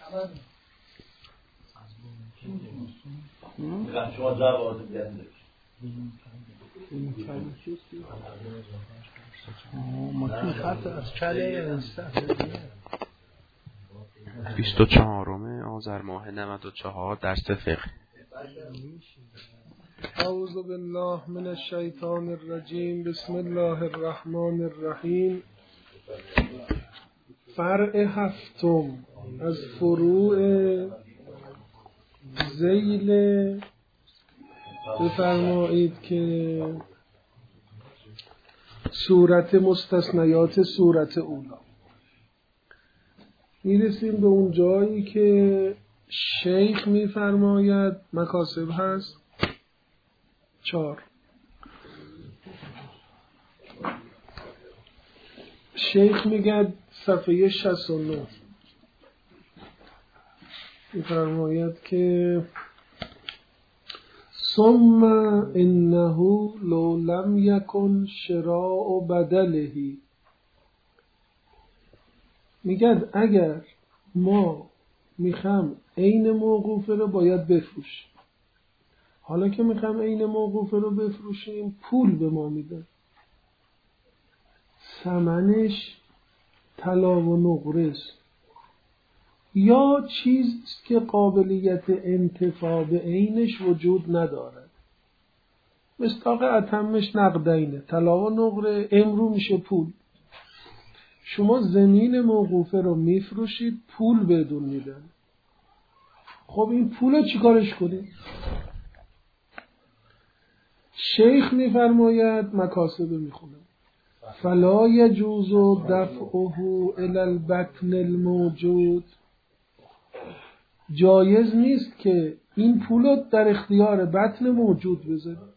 شما جواب بدید. متن خط از کله 24 آذر ماه 94 درس فقه. اعوذ بالله من الشیطان الرجیم. بسم الله الرحمن الرحیم. فرع هفتم از فروع ذیل بفرمایید که صورت مستثنیات صورت اولا. میرسیم به اون جایی که شیخ میفرماید مکاسب هست 4. شیخ میگه صفحه 69 میفرماید که ثم انه لو لم یکن شراء بدله. میگه اگر ما میخوام عین موقوفه رو باید بفروشیم، حالا که میخوام عین موقوفه رو بفروشیم پول به ما میدن، ثمنش طلا و نقره است یا چیزی که قابلیت انتفاع به عینش وجود ندارد. مصداق اتمش نقدینه، طلا و نقره امرو میشه پول. شما زمین موقوفه رو میفروشید پول بدون میدن. خب این پول رو چیکارش کنید؟ شیخ میفرماید مکاسبه میخونم فلا یجوز دفعه الی البطن الموجود. جایز نیست که این پول رو در اختیار بطن موجود بذارید.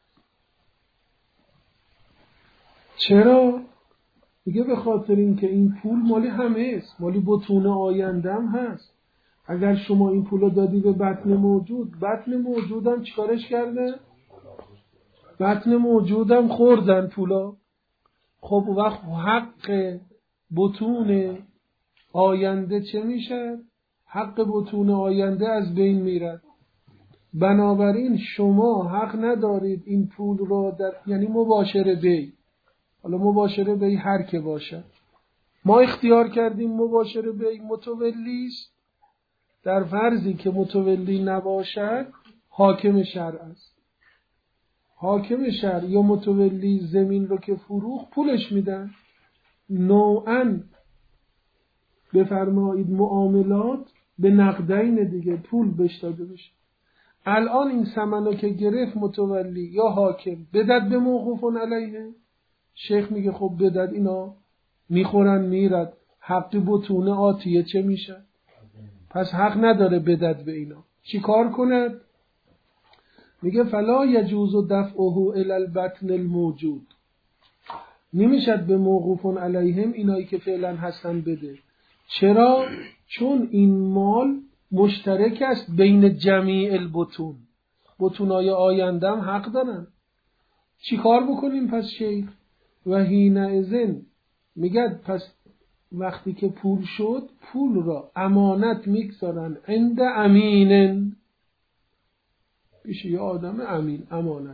چرا؟ میگه به خاطر اینکه این پول مالی همه است، مالی بطون آیندم هست. اگر شما این پول رو دادی به بطن موجود، بطن موجودم چیکارش کرده؟ بطن موجودم خوردن پولا. خب وقت حق بطون آینده چه میشه؟ حق بطون آینده از بین میرد. بنابراین شما حق ندارید این پول رو یعنی مباشره بی، حالا مباشره بی هر که باشه، ما اختیار کردیم مباشره بی متولی است. در فرضی که متولی نباشد حاکم شرع است. حاکم شرع یا متولی زمین رو که فروخت پولش میدن. نوعاً بفرمایید معاملات به نقدین دیگه پول بهش داده بشه. الان این ثمنو که گرفت متولی یا حاکم بدد به موقوفون علیه. شیخ میگه خب بدد، اینا میخورن میرد، حق بطون آتیه چه میشه؟ پس حق نداره بدد به اینا. چی کار کند؟ میگه فلا یجوز دفعه الی البطن الموجود. نمیشد به موقوفون علیهم اینایی که فعلا هستن بده. چرا؟ چون این مال مشترک است بین جمیع البطون. بطونای آیندم حق دارن. چی کار بکنیم پس شیخ؟ و حینئذ میگه پس وقتی که پول شد پول را امانت میگذارن عند امینن، پیش یه آدم امین امانت،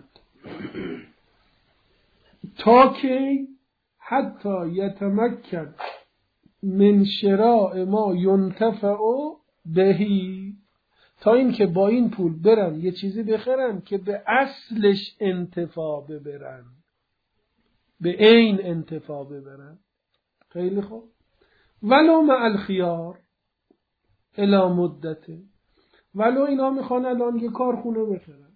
تا که حتی یتمکن من شراء ما ینتفع بهی، تا این که با این پول برن یه چیزی بخرن که به اصلش انتفاع ببرن، به عین انتفاع ببرن. خیلی خوب. ولو مع الخیار الی مدته. ولو اینا میخوان الان یه کارخونه بخرن،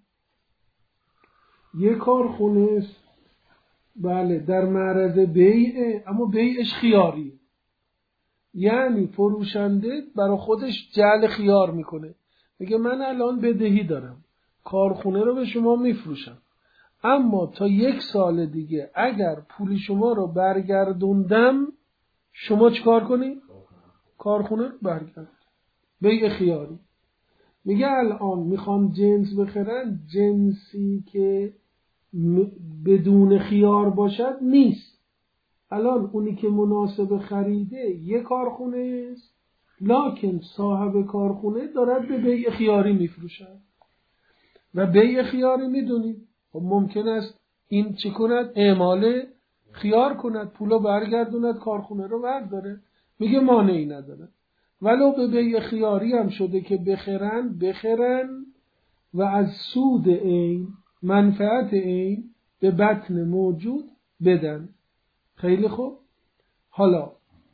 یه کارخونه است بله در معرض بیعه، اما بیعش خیاری، یعنی فروشنده برای خودش جعل خیار میکنه، میگه من الان بدهی دارم، کارخونه رو به شما میفروشم، اما تا 1 سال دیگه اگر پول شما رو برگردوندم شما چیکار کنی؟ کارخونه رو برگرد. بیع خیاری. میگه الان میخوان جنس بخرن، جنسی که بدون خیار باشد نیست. الان اونی که مناسب خریده 1 کارخونه است، لکن صاحب کارخونه دارد به بیع خیاری میفروشد و بیع خیاری میدونید خب ممکن است این چی کند؟ اعمال خیار کند، پولو برگردوند، کارخونه رو برداره. میگه مانعی نداره. ولو به بیع خیاری هم شده که بخرن و از سود این منفعت این به بطن موجود بدن. خیلی خوب. حالا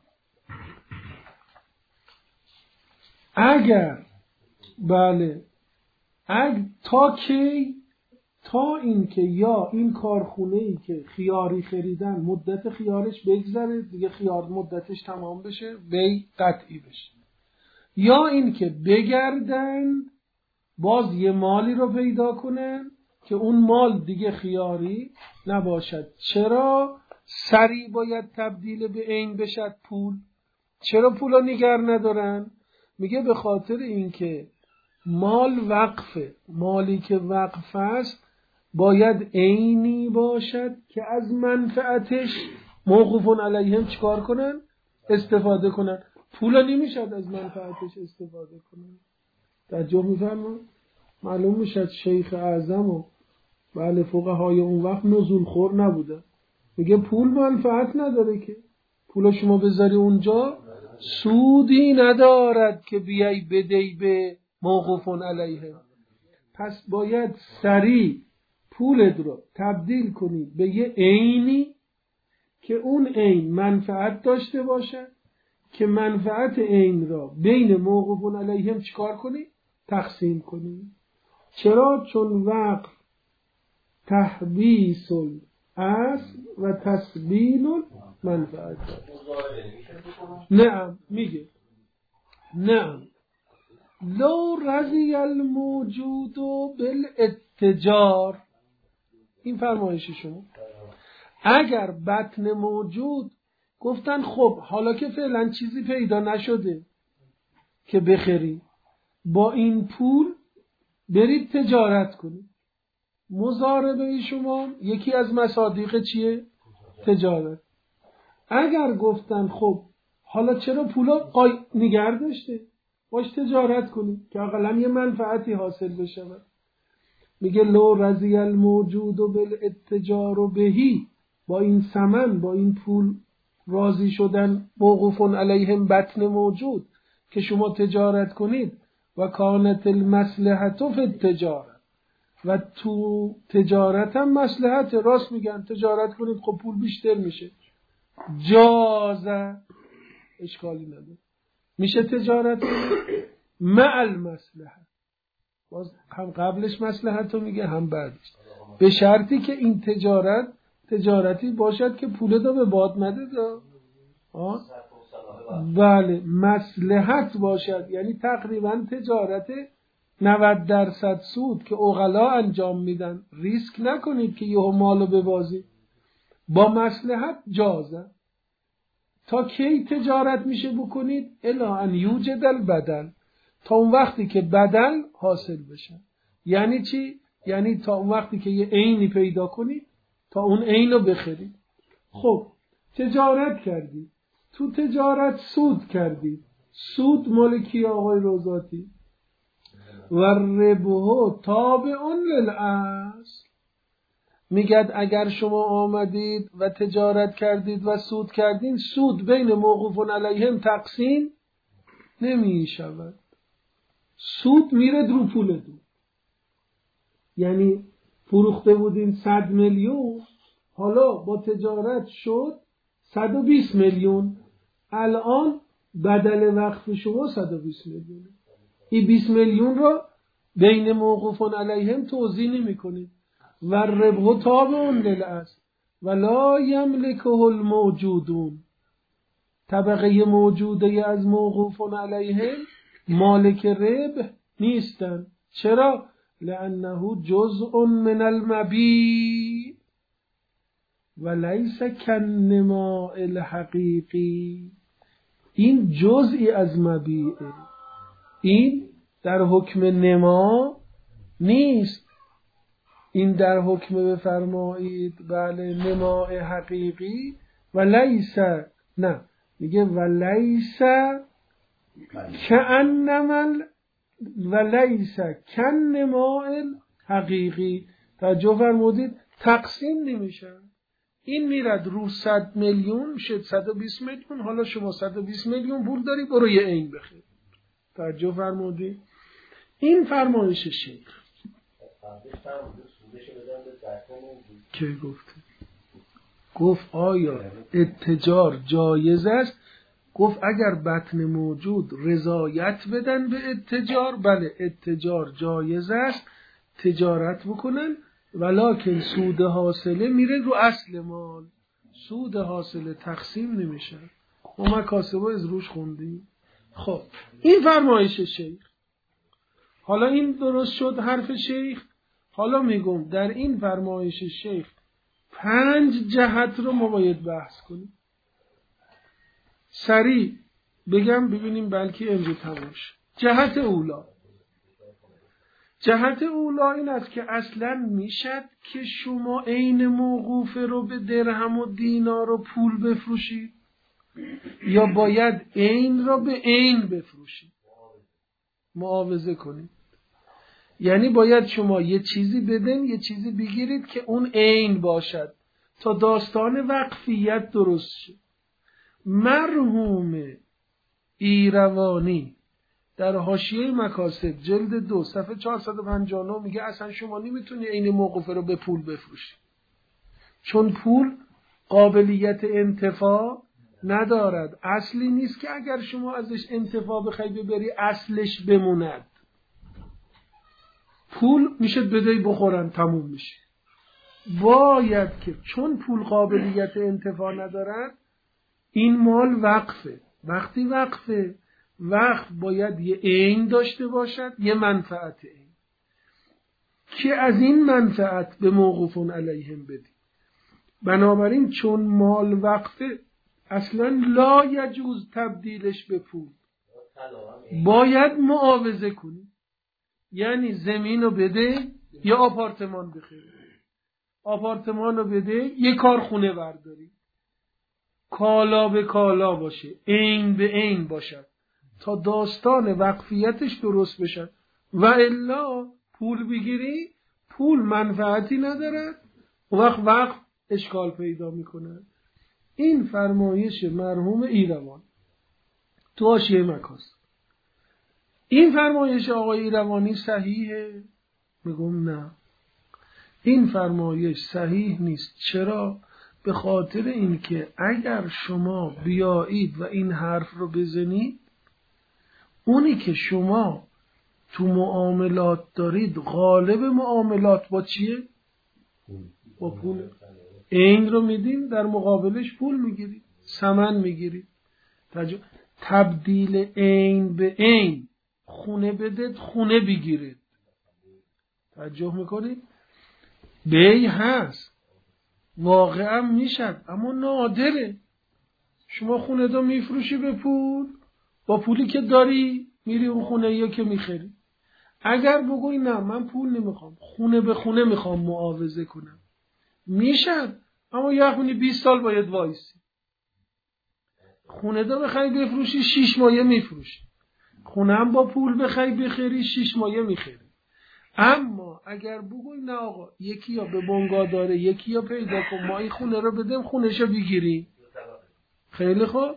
اگر تا این که یا این کارخونه ای که خیاری خریدن مدت خیارش بگذره دیگه، خیار مدتش تمام بشه، بیع قطعی بشه، یا این که بگردن باز یه مالی رو پیدا کنن که اون مال دیگه خیاری نباشد. چرا سریع باید تبدیل به عین بشد پول؟ چرا پولو نگر ندارن؟ میگه به خاطر اینکه مال وقفه، مالی که وقف است باید عینی باشد که از منفعتش موقوفون علیهم چیکار کنن؟ استفاده کنن. پولا نمیشد از منفعتش استفاده کنن. توجه می‌فرمایید؟ معلوم میشد شیخ اعظم و فقهای اون وقت نزول خور نبوده. میگه پول منفعت نداره که، پولا شما بذاری اونجا سودی ندارد که بیای بدهی به موقوفون علیه. پس باید سریع پولت رو تبدیل کنی به یه عینی که اون عین منفعت داشته باشه، که منفعت عین را بین موقوفون علیهم چیکار کنی؟ تقسیم کنی. چرا؟ چون وقف تحبیس الاصل و تسبیل منفعت. نعم میگه نعم لو رضی الموجود بالاتجار. این فرمایش شما. اگر بطن موجود گفتن خب حالا که فعلا چیزی پیدا نشده که بخری، با این پول برید تجارت کنید. مضاربه شما یکی از مصادیق چیه؟ تجارت. اگر گفتن خب حالا چرا پولا نگه داشته، باش تجارت کنید که اقلا یه منفعتی حاصل بشه. میگه لو رضی الموجود بالاتجار بهی، با این ثمن، با این پول راضی شدن موقوفون علیهم بطن موجود که شما تجارت کنید. و کانت المصلحت فی التجارت، و تو تجارت هم مصلحت، راست میگن تجارت کنید خب پول بیشتر میشه. جازه، اشکالی نداره، میشه تجارت کنید مع المصلحت. باز هم قبلش مصلحت رو میگه هم بعدش، به شرطی که این تجارتی باشد که پول دا به باد نده. بله، مصلحت باشد، یعنی تقریبا تجارت 90% سود که عقلا انجام میدن. ریسک نکنید که یهو مالو ببازید. با مصلحت جازه. تا کی تجارت میشه بکنید؟ الا ان یوجد البدل، تا اون وقتی که بدل حاصل بشه. یعنی چی؟ یعنی تا اون وقتی که یه عینی پیدا کنید تا اون عین رو بخرید. خب تجارت کردید، تو تجارت سود کردید. سود مال کی آقای روزاتی؟ و ربحو تابع للاصل. میگد اگر شما آمدید و تجارت کردید و سود کردین، سود بین موقوفون علیهم تقسیم نمی شود. سود میره رو پولتون. یعنی فروخته بودین 100 میلیون، حالا با تجارت شد 120 میلیون. الان بدل وقف شما 120 میلیون. این 20 میلیون رو بین موقوفون علیهم توزیع نمی کنید. و ربح تابع للاصل ولا یملکه الموجودون. طبقه موجوده از موقوفون علیهم مالک ربح نیستن. چرا؟ لانه جزء من المبیع ولیس کالنماء الحقیقی. این جزئی از مبیعه، این در حکم نما نیست. این در حکم بفرمایید بله نماء حقیقی. ولیس، نه میگه ولیس کأنما ولیس کالنماء حقیقی. توجه فرمودید تقسیم نمیشن. این میرد رو 100 میلیون شد 120 میلیون. حالا شما 120 میلیون پول داری برو یه عین بخیر. توجه فرمودید. این فرمایش شیخ که گفت آیا اتجار جایز است؟ گفت اگر بطن موجود رضایت بدن به اتجار، بله اتجار جایز است، تجارت بکنن، ولکن سود حاصله میره رو اصل مال، سود حاصله تقسیم نمیشه. ما مکاسبه از روش خوندیم. خب این فرمایش شیخ. حالا این درست شد حرف شیخ. حالا میگم در این فرمایش شیخ 5 جهت رو ما باید بحث کنیم. سریع بگم ببینیم بلکه امروز تموم شد. جهت اولا این است که اصلا میشد که شما عین موقوفه رو به درهم و دینار و پول بفروشید یا باید عین را به عین بفروشید، معاوضه کنید. یعنی باید شما یه چیزی بدین یه چیزی بگیرید که اون عین باشد تا داستان وقفیت درست شد. مرحوم ایروانی در حاشیه مکاسب جلد 2 صفحه 459 میگه اصلا شما نمیتونی عین موقوفه رو به پول بفروشید، چون پول قابلیت انتفاع ندارد. اصلی نیست که اگر شما ازش انتفاع بخوای ببری اصلش بموند. پول میشه بدهی بخورن تموم میشه. باید که چون پول قابلیت انتفاع ندارد این مال وقفه. وقتی وقفه، وقف باید یه عین داشته باشد، یه منفعت عین که از این منفعت به موقوفون علیهم بدی. بنابراین چون مال وقفه اصلا لا یجوز تبدیلش به پول، باید معاوضه کنی. یعنی زمین رو بده یا آپارتمان بخری، آپارتمان رو بده یه کارخونه برداری، کالا به کالا باشه، عین به عین باشد تا داستان وقفیتش درست بشه. و الا پول بگیری پول منفعتی ندارد، وقف اشکال پیدا میکنه. این فرمایش مرحوم ایروان تو حاشیه مکاسب. این فرمایش آقای ایروانی صحیحه؟ میگم نه، این فرمایش صحیح نیست. چرا؟ به خاطر اینکه اگر شما بیایید و این حرف رو بزنید، اونی که شما تو معاملات دارید غالب معاملات با چیه؟ با پول. عین رو میدین در مقابلش پول میگیرید، ثمن میگیرید. تبدیل عین به عین، خونه بدید خونه بگیرید. توجه میکنید؟ بی هست واقعا میشد اما نادره. شما خونه دو میفروشی به پول، با پولی که داری میری اون خونه یا که میخری. اگر بگوی نه من پول نمیخوام، خونه به خونه میخوام معاوضه کنم، میشد اما یه خونی 20 سال باید وایسی. خونه دو بخوای بفروشی 6 مایه میفروشی، خونه هم با پول بخوای بخری 6 مایه میخری. اما اگر بگوی نه آقا یکی یا به بنگاه داره یکی یا پیدا کن، ما این خونه رو بدیم خونهشو بگیریم، خیلی خوب،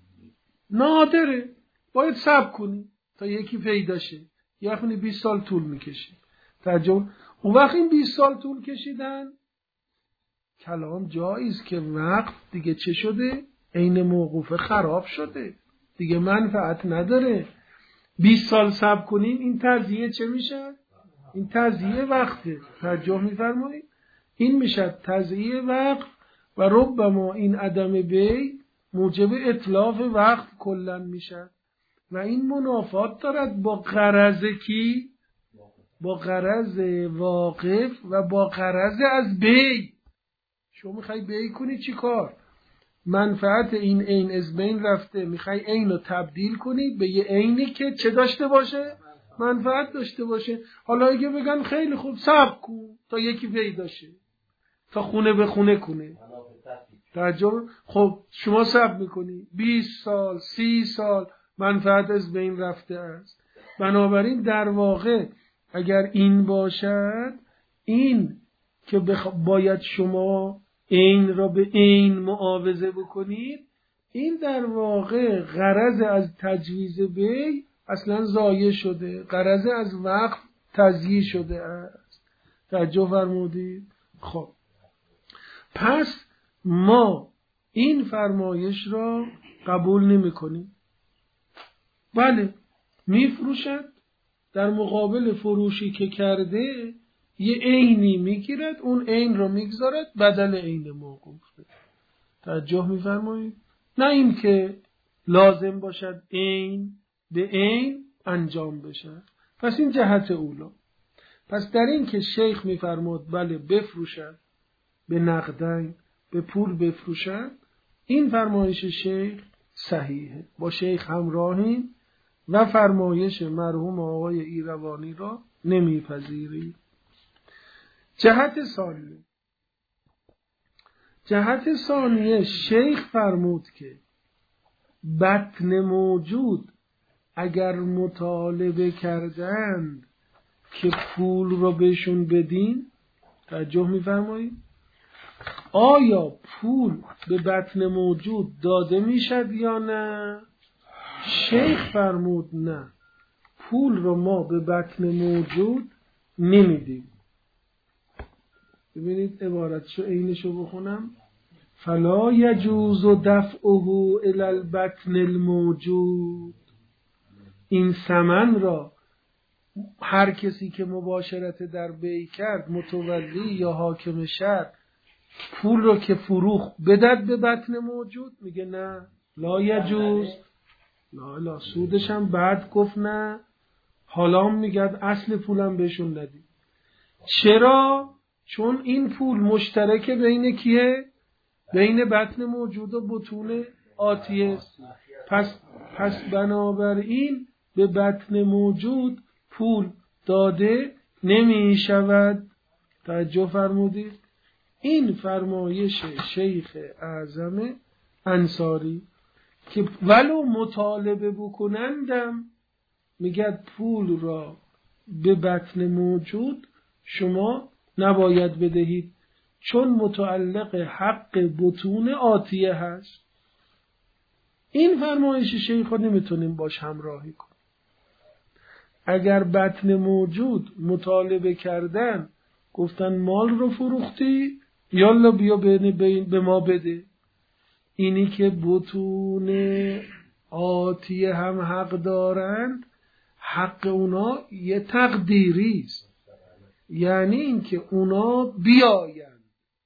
نادره، باید صبر کنی تا یکی پیدا شه. یه خونی 20 سال طول میکشه. اون وقت این 20 سال طول کشیدن کلام جایز که وقت دیگه چه شده؟ عین موقوفه خراب شده دیگه، منفعت نداره. 20 سال صبر کنیم این تضییع چه میشه؟ این تضییع وقته. توجه میفرمایید؟ این میشه تضییع وقت و ربما این عدم بی موجب اتلاف وقت کلن میشه و این منافات دارد با غرض کی؟ با غرض واقف و با غرض از بی. شما میخوای بی کنی چی کار؟ منفعت این عین از بین رفته، میخوای عین رو تبدیل کنی به یه عینی که چه داشته باشه؟ منفعت داشته باشه. حالا اگه بگن خیلی خوب صبر کن تا یکی پیدا شه، تا خونه به خونه کنه، تعجب. خب شما صبر میکنی 20 سال 30 سال منفعت از بین رفته است. بنابراین در واقع اگر این باشد، این که باید شما عین را به عین معاوضه بکنید، این در واقع غرض از تجویز بی اصلا ضایع شده، غرض از وقف تضییع شده است. توجه فرمودید؟ خب پس ما این فرمایش را قبول نمی کنیم. بله میفروشد، در مقابل فروشی که کرده یه عینی میگیرد، اون عین رو میگذارد بدل عین موقوفه. توجه میفرمایید؟ نه این که لازم باشد عین به عین انجام بشه. پس این جهت اولا. پس در این که شیخ میفرمود بله بفروشد به نقدین، به پول بفروشد، این فرمایش شیخ صحیحه، با شیخ همراهیم و فرمایش مرحوم آقای ایروانی را نمیپذیریم. جهت ثانیه شیخ فرمود که بطن موجود اگر مطالبه کردند که پول رو بهشون بدین، توجه میفرمایید؟ آیا پول به بطن موجود داده میشد یا نه؟ شیخ فرمود نه، پول رو ما به بطن موجود نمیدیم. ببینید عبارتشو عینشو بخونم: فلا یجوز دفعه الی البطن الموجود. این ثمن را هر کسی که مباشرت در بیع کرد، متولی یا حاکم شهر، پول رو که فروخت بدد به بطن موجود، میگه نه لا یجوز. لا سودش هم بعد گفت نه، حالا میگه اصل پولم بهشون ندید. چرا؟ چون این پول مشترک بین کیه؟ بین بطن موجود و بطون آتیه. پس بنابراین به بطن موجود پول داده نمی شود. توجه فرمودید؟ این فرمایش شیخ اعظم انصاری که ولو مطالبه بکنندم میگه پول را به بطن موجود شما نباید بدهید، چون متعلق حق بطون آتیه هست. این فرمایش شیخ رو نمیتونیم باش همراهی کنیم. اگر بطن موجود مطالبه کردن، گفتن مال رو فروختی، یالا بیا به ما بده، اینی که بطون آتیه هم حق دارند، حق اونا یه تقدیری است، یعنی این که اونا بیاین،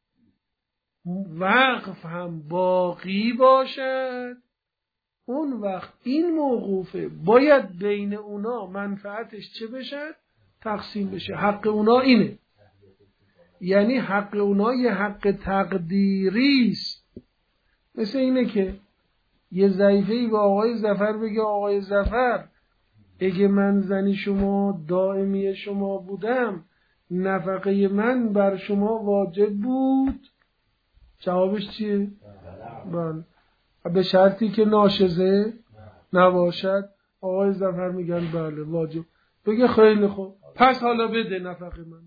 وقف هم باقی باشد، اون وقت این موقوفه باید بین اونا منفعتش چه بشه؟ تقسیم بشه. حق اونا اینه، یعنی حق اونا یه حق تقدیری است. مثل اینه که یه ضعیفه‌ای به آقای ظفر بگه آقای ظفر اگه من زنی شما دائمی شما بودم، نفقه من بر شما واجب بود. جوابش چیه؟ بله. به شرطی که ناشزه نباشد. آقای ظفر میگن بله واجب. بگه خیلی خوب، پس حالا بده نفقه من.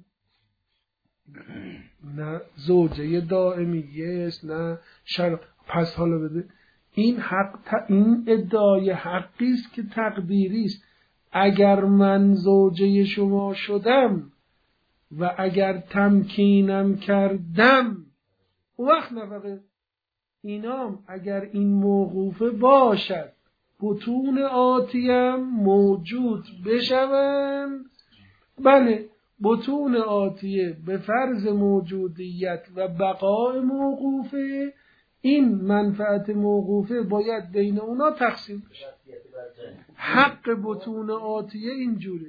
نه زوجه دائمیه است، نه شرط، پس حالا بده. این حق، این ادعای حقی است که تقدیری است. اگر من زوجه شما شدم و اگر تمکینم کردم، وقت نفقه اینام اگر این موقوفه باشد، بطون آتیم موجود بشوند، بله بطون آتیه به فرض موجودیت و بقای موقوفه، این منفعت موقوفه باید بین اونا تقسیم بشه. حق بطون آتیه اینجوره.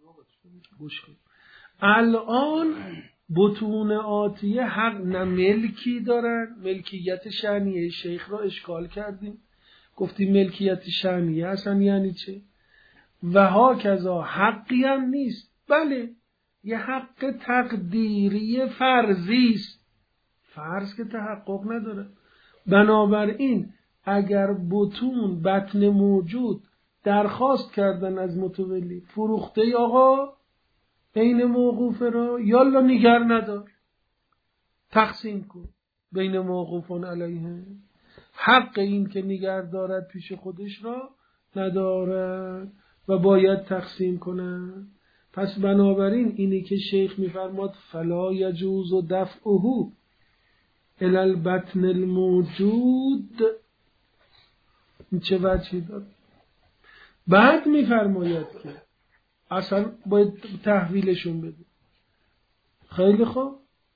الان بطون آتیه حق نه ملکی دارن، ملکیت شأنیه شیخ را اشکال کردیم، گفتیم ملکیت شأنیه اصلا یعنی چه؟ و ها کذا حقی هم نیست، بله یه حق تقدیری فرضی است، فرض که تحقق نداره. بنابراین اگر بطون بطن موجود درخواست کردن از متولی فروخته ای آقا بین موقوفه را یالا نگر ندار، تقسیم کن بین موقوفون علیه. حق این که نگر دارد پیش خودش را ندارد و باید تقسیم کنند. پس بنابراین اینی که شیخ میفرماد فلا یجوز و دفعه الی البطن الموجود، این چه وجهی داره؟ بعد میفرماید که اصلا باید تحویلشون بده. خیلی خوب،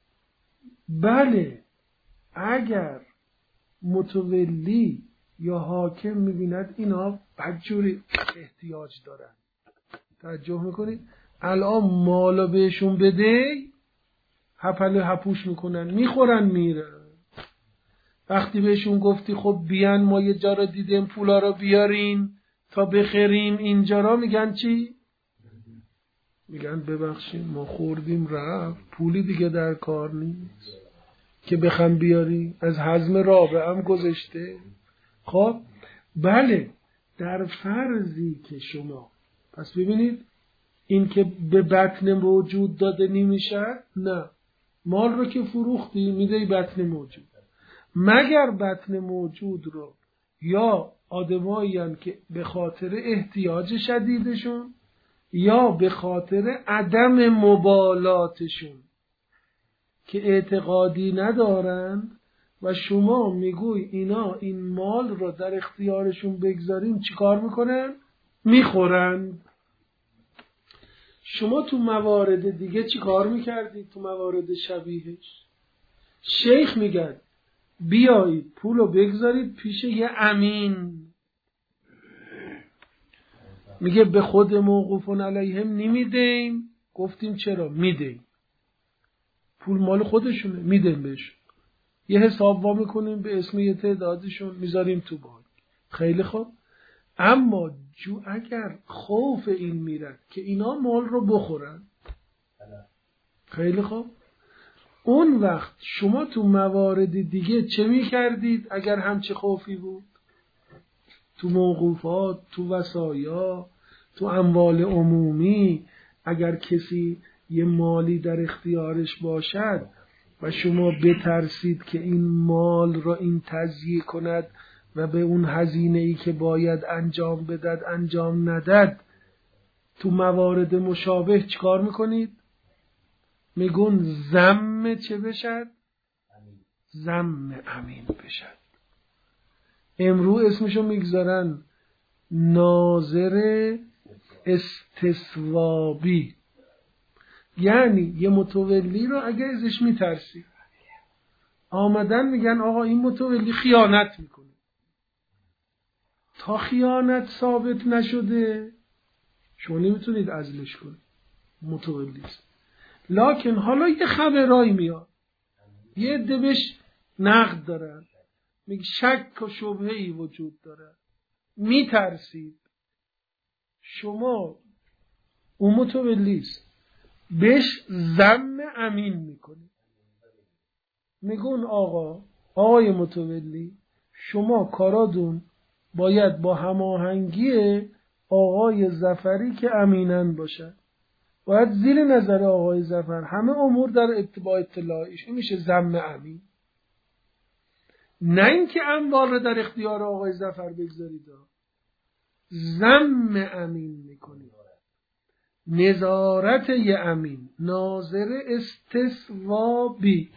بله اگر متولی یا حاکم میبیند اینا بدجوری احتیاج دارن، توجه میکنید الان مالا بهشون بده هپل هپوش میکنن میخورن میرن. وقتی بهشون گفتی خب بیان ما یه جا را دیدیم پولا را بیارین تا بخریم اینجا را، میگن چی؟ میگن ببخشیم ما خوردیم رفت، پولی دیگه در کار نیست که بخوام بیاری، از حزم رابعه هم گذشته. خب بله در فرضی که شما پس ببینید این که به بطن موجود داده نمیشه، نه مال رو که فروختی میده بطن موجود، مگر بطن موجود رو یا آدمایین که به خاطر احتیاج شدیدشون یا به خاطر عدم مبالاتشون که اعتقادی ندارند و شما میگوی اینا این مال رو در اختیارشون بگذاریم چیکار میکنن؟ میخورن. شما تو موارد دیگه چیکار میکردید؟ تو موارد شبیهش شیخ میگن بیایید پولو بگذارید پیش یه امین، میگه به خود موقوفون علیهم نمیدیم. گفتیم چرا؟ میدیم، پول مال خودشونه میدیم بهشون، یه حساب وا میکنیم به اسم یه تعدادشون میذاریم تو بانک. خیلی خوب، اما اگر خوف این میرد که اینا مال رو بخورن، خیلی خوب، اون وقت شما تو موارد دیگه چه میکردید اگر همچه خوفی بود؟ تو موقوفات، تو وصایا، تو اموال عمومی اگر کسی یه مالی در اختیارش باشد و شما بترسید که این مال را این تضییع کند و به اون هزینه‌ای که باید انجام بدد انجام ندد، تو موارد مشابه چیکار میکنید؟ میگون ذم چه بشد؟ ذم امین بشد. امرو اسمشو میگذارن ناظر استثوابی، یعنی یه متولی رو اگه ازش میترسی آمدن میگن آقا این متولی خیانت میکنه، تا خیانت ثابت نشده شما نمیتونید عزلش کنید، متولی است. لکن حالا یه خبرایی میاد، یه عده بهش نقد دارن، میگه شک و شبهه‌ای وجود داره، میترسید، شما اون متولی است بهش ذم امین میکنید، میگون آقای متولی شما کارادون باید با هماهنگی آقای ظفری که امینن باشد، باید زیر نظر آقای ظفر همه امور در اتباع اطلاعش، این میشه ذم امین. نه اینکه اموال رو در اختیار آقای ظفر بگذارید، ذم امین میکنید. نظارت ی امین، ناظر استثوابی،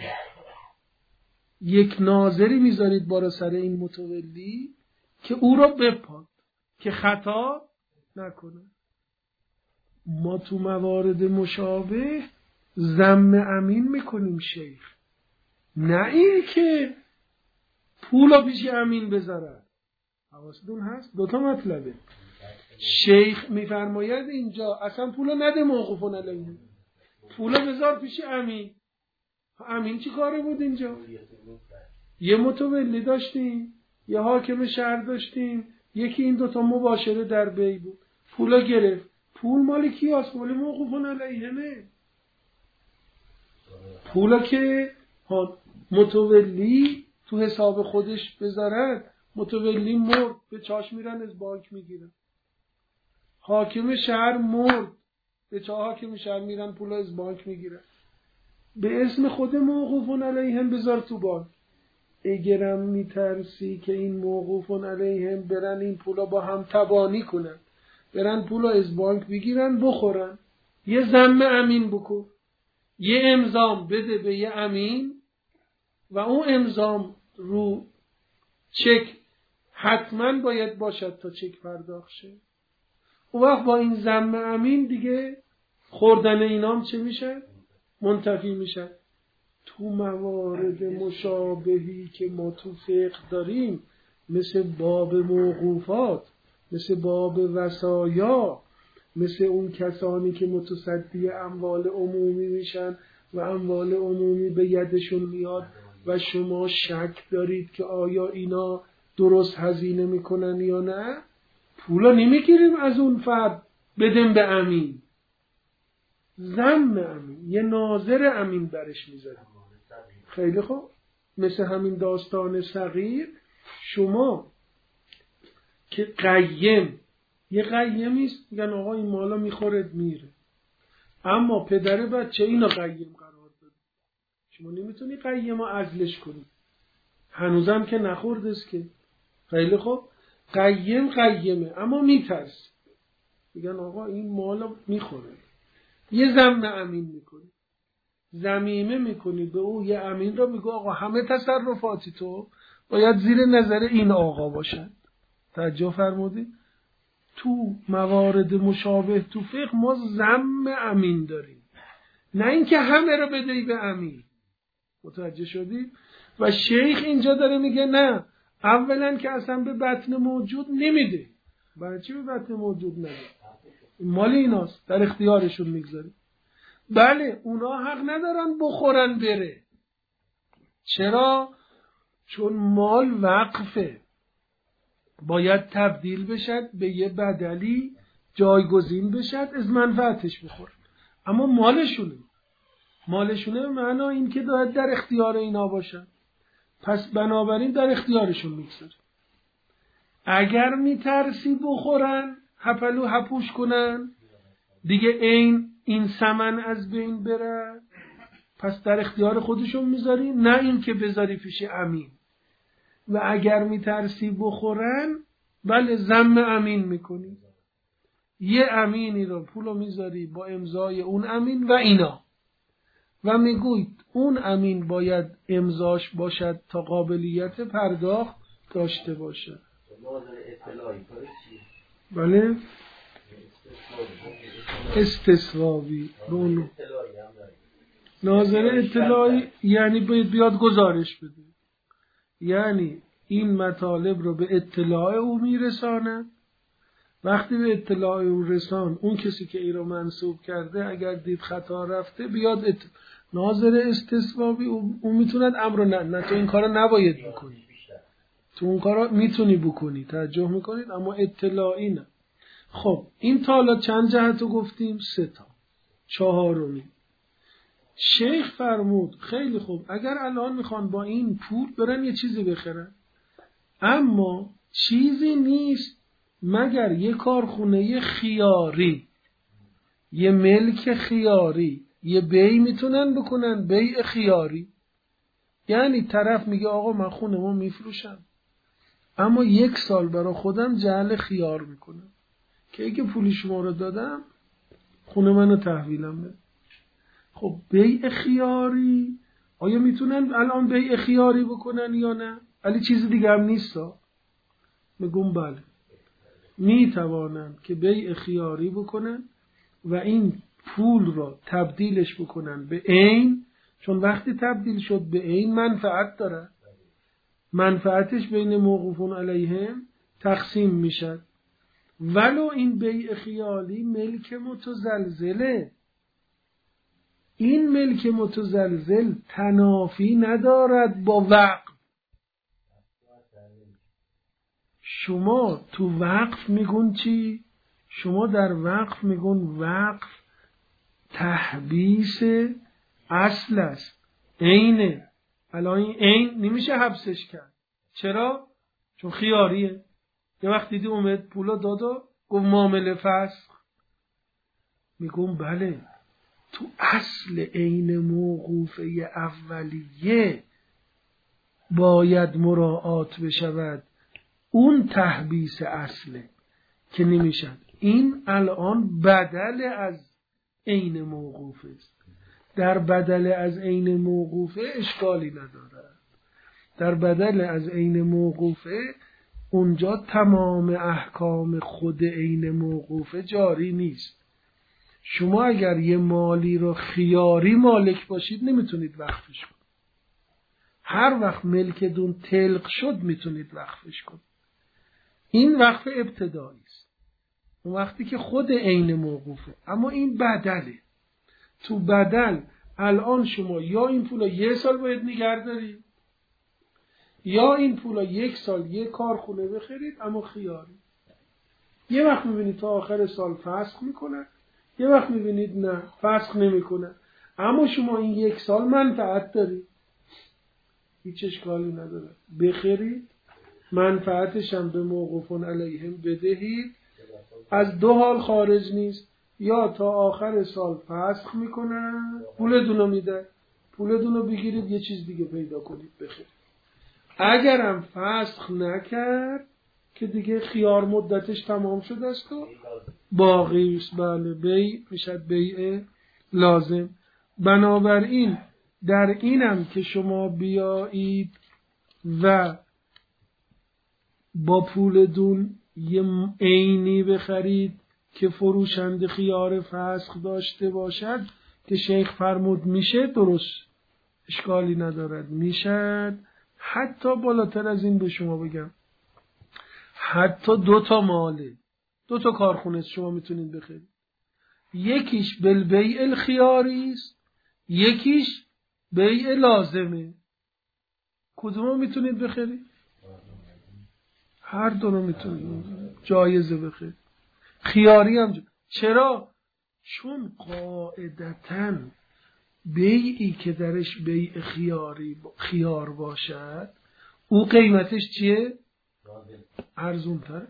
یک ناظری میذارید بالا سر این متولی که او را بپاد که خطا نکنه. ما تو موارد مشابه ذم امین میکنیم شیخ، نه این که پولا پیش امین بذارن. حواستون هست؟ دوتا مطلبه. شیخ میفرماید اینجا اصلا پولا نده موقوفون علیه، پولا بذار پیش امین. امین چی کاره بود اینجا؟ یه متولی داشتیم، یه حاکم شهر داشتیم، یکی این دوتا مباشره در بی بود، پولا گرفت. پول مال کی هست؟ مال موقوفون علیه نه. پولا که متولی تو حساب خودش بذارد، متولی مرد به چاش میرن از بانک میگیرن. حاکم شهر مرد، به چه حاکم شهر میرن پولا از بانک میگیرن، به اسم خود موقوفون علیهم بذار تو بانک. اگرم میترسی که این موقوفون علیهم برن این پولا با هم تبانی کنن، برن پولا از بانک بگیرن بخورن، یه ضم امین بکن، یه امضام بده به یه امین و اون امضام رو چک حتما باید باشد تا چک پرداخت شه. اون وقت با این ضم امین دیگه خوردن اینام چه میشه؟ منتفی میشه. تو موارد مشابهی که ما تو فقه داریم، مثل باب موقوفات، مثل باب وصایا، مثل اون کسانی که متصدی اموال عمومی میشن و اموال عمومی به یدشون میاد و شما شک دارید که آیا اینا درست هزینه میکنن یا نه، پولا نمیگیریم از اون فرد بدیم به امین، ضم امین، یه ناظر امین برش میذاریم. خیلی خوب. مثل همین داستان صغیر، شما که قیم، یه قیمیست میگن آقا این مالا میخورد میره، اما پدر بچه اینو قیم قرار داده، شما نمیتونی قیم رو عزلش کنی، هنوزم که نخوردست که. خیلی خوب. قیمه اما میترس، میگن آقا این مالا میخوره، یه ضم امین میکنی، ضمیمه میکنی به او، یه امین را میگو آقا همه تصرفاتی تو باید زیر نظر این آقا باشن. توجه فرمودی؟ تو موارد مشابه تو فقه ما ضم امین داریم، نه اینکه همه را بدهی به امین. متوجه شدی؟ و شیخ اینجا داره میگه نه، اولا که اصلا به بطن موجود نمیده. برای چی به بطن موجود نده؟ مال ایناست، در اختیارشون میگذاری. بله اونا حق ندارن بخورن بره. چرا؟ چون مال وقفه، باید تبدیل بشد به یه بدلی، جایگزین بشد، از منفعتش بخورن. اما مالشونه به معنی این که باید در اختیار اینا باشن، پس بنابراین در اختیارشون میگذاری. اگر میترسی بخورن، هپلو هپوش کنن دیگه، این ثمن از بین بره، پس در اختیار خودشون میذاری، نه این که بذاری پیش امین. و اگر میترسی بخورن، بله ضم امین میکنی، یه امینی رو پولو میذاری با امضای اون امین و اینا، و میگوید اون امین باید امضاش باشد تا قابلیت پرداخت داشته باشه. بله استصوابی بونو ناظر اطلاعی یعنی بیاد گزارش بده، یعنی این مطالب رو به اطلاع او میرسانه. وقتی به اطلاع او رسان، اون کسی که این رو منصوب کرده اگر دید خطا رفته بیاد ناظر استصوابی، اون میتوند امر نه تو این کارو نباید بکنی، تو اون کارو میتونی بکنی. توجه میکنید؟ اما اطلاعی نه. خب این تا حالا چند جهت رو گفتیم؟ 3 تا. 4 شیخ فرمود خیلی خوب، اگر الان میخوان با این پول برن یه چیزی بخرن، اما چیزی نیست مگر یه کارخونه خیاری، یه ملک خیاری، یه بیع میتونن بکنن، بیع خیاری. یعنی طرف میگه آقا من خونه ما میفروشم، اما 1 سال برای خودم جعل خیار میکنم که اگه پولی شما رو دادم خونه منو تحویلم بده. خب بیع خیاری، آیا میتونن الان بیع خیاری بکنن یا نه؟ ولی چیز دیگه هم نیست. میگم بله میتوانن که بیع خیاری بکنن و این پول را تبدیلش بکنن به عین، چون وقتی تبدیل شد به عین منفعت داره، منفعتش بین موقوفون علیهم تقسیم میشد. ولو این بیع خیالی ملک متزلزله، این ملک متزلزل تنافی ندارد با وقف. شما تو وقف میگون چی؟ شما در وقف میگون وقف تحبیس اصل است، عینه. الان این عین نمیشه حبسش کرد. چرا؟ چون خیاریه. یه وقت دیدی اومد پولا داد و گفت معامله فسخ. میگم بله، تو اصل عین موقوفه اولیه باید مراعات بشود، اون تحبیس اصله که نمیشد. این الان بدل از عین موقوفه است. در بدل از عین موقوفه اشکالی ندارد. در بدل از عین موقوفه اونجا تمام احکام خود عین موقوفه جاری نیست. شما اگر یه مالی رو خیاری مالک باشید نمیتونید وقفش کنید. هر وقت ملکتون تلق شد میتونید وقفش کنید. این وقف ابتدایی است، اون وقتی که خود عین موقوفه. اما این بدله. تو بدل الان شما یا این پولا 1 سال باید نگه دارید، یا این پولا 1 سال یه کارخونه بخرید اما خیاری. یه وقت میبینید تا آخر سال فسخ میکنه، یه وقت میبینید نه فسخ نمیکنه، اما شما این 1 سال منفعت دارید، هیچ اشکالی نداره، بخرید، منفعتش هم به موقوفون علیهم بدهید. از 2 حال خارج نیست، یا تا آخر سال فسخ میکنن پولتون رو میده، پولتون رو بگیرید یه چیز دیگه پیدا کنید بخرید. اگرم فسخ نکرد که دیگه خیار مدتش تمام شده است و باقی است. بله، بیع میشد بیع لازم. بنابراین در اینم که شما بیایید و با پولتون یه عینی بخرید که فروشنده خیار فسخ داشته باشد که شیخ فرمود میشه، درست، اشکالی ندارد، میشد. حتی بالاتر از این به شما بگم، حتی 2 تا ماله، 2 تا کارخونه شما میتونید بخرید. یکیش بالبیع الخیاری است، یکیش بیع لازمه. کدوم میتونید بخرید؟ هر دو رو میتونید، جایزه بخرید. خیاری هم چرا؟ چون قاعدتاً بیعی که درش بیع خیار باشد او قیمتش چیه؟ ارزون تره.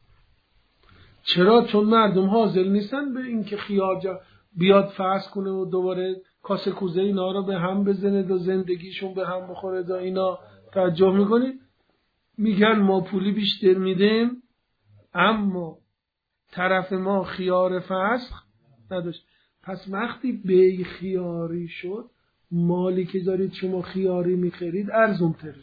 چرا؟ چون مردم حاضر نیستن به این که خیار بیاد فسخ کنه و دوباره کاسه کوزه اینا رو به هم بزنه و زندگیشون به هم بخوره. دا اینا توجه میکنید؟ میگن ما پولی بیشتر میدیم اما طرف ما خیار فسخ نداشت. پس وقتی بیع خیاری شد، مالی که دارید شما خیاری میخرید ارزون تر.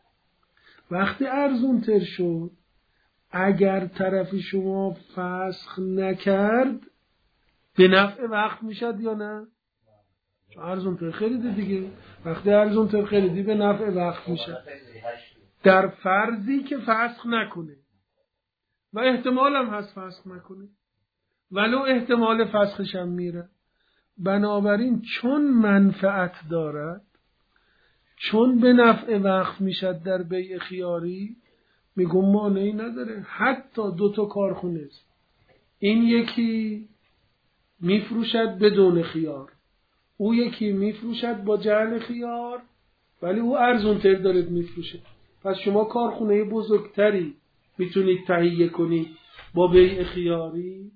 وقتی ارزون تر شد، اگر طرف شما فسخ نکرد به نفع وقت میشد یا نه؟ چون ارزون تر خریدی دیگه. وقتی ارزون تر خریدی به نفع وقت میشه، در فرضی که فسخ نکنه و احتمال هم هست فسخ نکنه، ولو احتمال فسخش هم میره. بنابراین چون منفعت دارد، چون به نفع وقف میشد در بیع خیاری، میگم مانعی نداره. حتی 2 تا کارخونه است، این یکی میفروشد بدون خیار، او یکی میفروشد با جعل خیار، ولی او ارزونتر داره میفروشه. پس شما کارخونه بزرگتری میتونید تهیه کنید با بیع خیاری.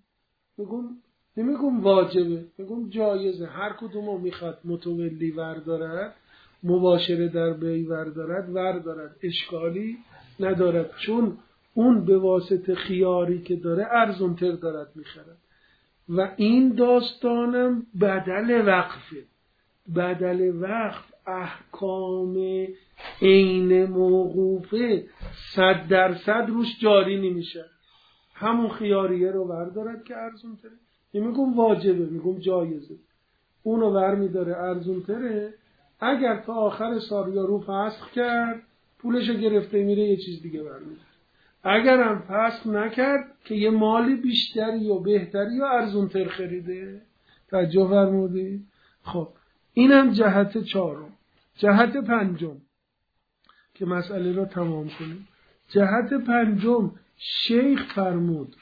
نمیگم واجبه، میگم جایزه. هر کدومو میخواد متولی وردارد، مباشره در بیع وردارد، اشکالی ندارد، چون اون به واسطه خیاری که داره ارزونتر دارد میخرد. و این داستانم بدل وقفه. بدل وقف احکام عین موقوفه 100% روش جاری نمیشه. همون خیاریه رو بردارد که ارزون تره. نمیگم واجبه، میگم جایزه. اونو برمیداره ارزون تره. اگر تا آخر سال یا رو فسخ کرد پولشو گرفته میره یه چیز دیگه برمیداره. اگر هم فسخ نکرد که یه مالی بیشتری یا بهتری یا ارزون تر خریده. توجه فرمودید؟ خب اینم جهت 4. جهت 5 که مسئله رو تمام کنیم. جهت 5 شیخ فرمود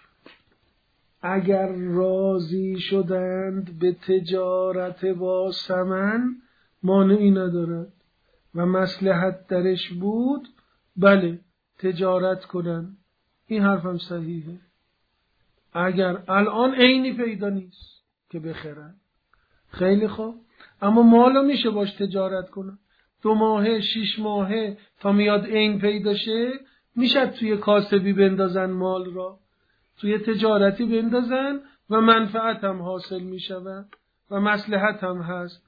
اگر راضی شدند به تجارت با ثمن مانعی ندارد و مصلحت درش بود، بله تجارت کنن. این حرفم صحیحه. اگر الان عینی پیدا نیست که بخرن، خیلی خوب، اما مالو میشه باش تجارت کنن 2 ماهه 6 ماهه تا میاد عین پیدا شه، میشه توی کاسبی بندازن مال را، توی تجارتی بندازن و منفعت هم حاصل میشود و مصلحت هم هست.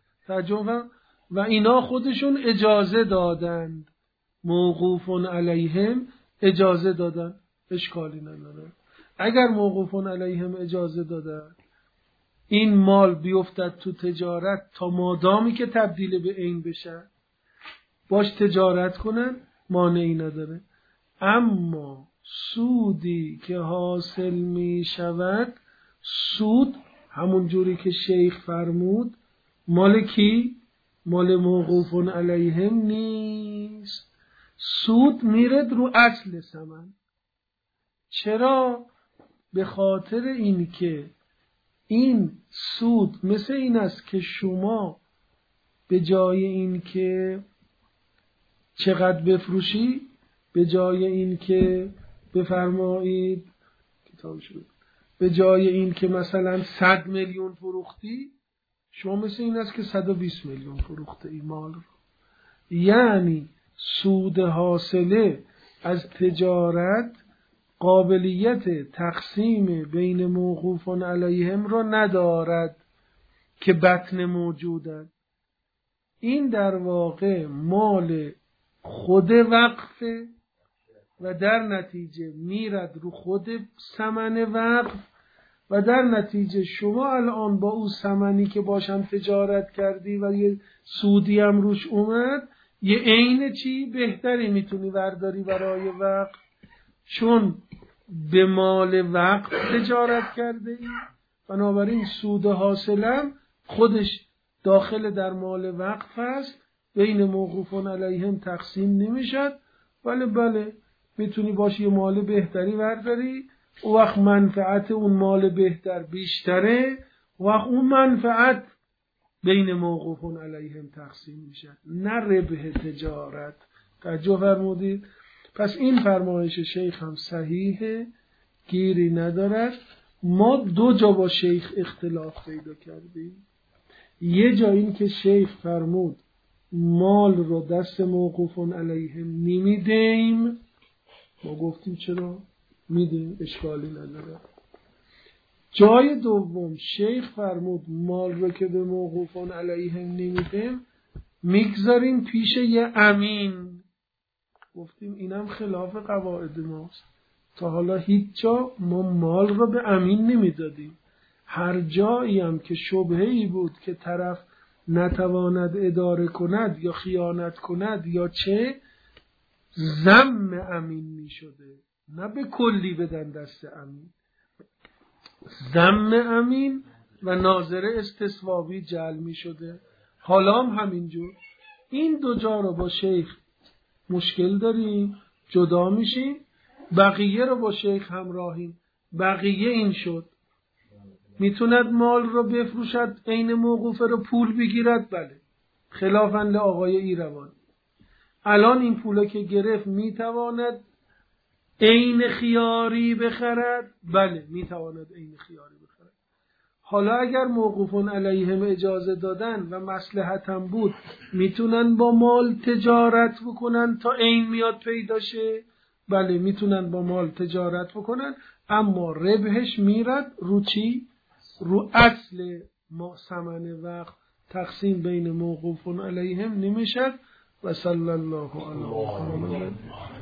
و اینا خودشون اجازه دادند، موقوف علیهم اجازه دادن، اشکالی نداره. اگر موقوف علیهم اجازه دادن این مال بیفتد تو تجارت تا مادامی که تبدیل به عین بشه باش تجارت کنن، مانعی نداره. اما سودی که حاصل می شود، سود همون جوری که شیخ فرمود مال کی؟ مال موقوف علیهم نیست. سود میرد رو اصل ثمن. چرا؟ به خاطر این که این سود مثل این است که شما به جای این که چقدر بفروشی، به جای این که بفرمایید به جای این که مثلا 100 میلیون فروختی، شما مثل این است که 120 میلیون فروخته ای مال رو. یعنی سود حاصله از تجارت قابلیت تقسیم بین موقوفان علیهم را ندارد که بطن موجودن. این در واقع مال خود وقفه و در نتیجه میرد رو خود ثمن وقف و در نتیجه شما الان با اون ثمنی که باشم تجارت کردی و یه سودی هم روش اومد، یه عین چی بهتری میتونی برداری برای وقف، چون به مال وقف تجارت کرده ای، بنابراین سود حاصلم خودش داخل در مال وقف هست، بین موقوفون علیهم تقسیم نمیشد. بله میتونی باشی یه مال بهتری برداری، و وقت منفعت اون مال بهتر بیشتره، و وقت اون منفعت بین موقوفون علیهم تقسیم میشه، نه ربح تجارت. توجه فرمودید؟ پس این فرمایش شیخ هم صحیحه، گیری ندارد. ما 2 جا با شیخ اختلاف پیدا کردیم. یه جا این که شیخ فرمود مال رو دست موقوفون علیهم نمیدیم، ما گفتیم چرا میدیم، اشکالی نداره. جای دوم شیخ فرمود مال رو که به موقوفون علیهم نمیدیم میگذاریم پیش یه امین. گفتیم اینم خلاف قواعد ماست. تا حالا هیچ جا ما مال رو به امین نمیدادیم. هر جایی هم که شبهه‌ای بود که طرف نتواند اداره کند یا خیانت کند یا چه، ذم امین می شده، نه به کلی بدن دست امین. ذم امین و ناظر استصوابی جعل می شده. حالا هم همینجور. این 2 جا رو با شیخ مشکل داریم، جدا میشیم، بقیه رو با شیخ همراهیم. بقیه این شد میتوند مال رو بفروشد، عین موقوفه رو پول بگیرد، بله، خلافاً لآقای ایروان. الان این پوله که گرفت میتواند عین خیاری بخرد، بله میتواند عین خیاری بخرد. حالا اگر موقوفون علیهم اجازه دادن و مصلحت هم بود میتونن با مال تجارت بکنن تا عین میاد پیدا شه، بله میتونن با مال تجارت بکنن، اما ربحش میرد رو چی؟ رو اصل ثمن وقت، تقسیم بین موقوفون علیهم نمیشد. و صلی الله علیه و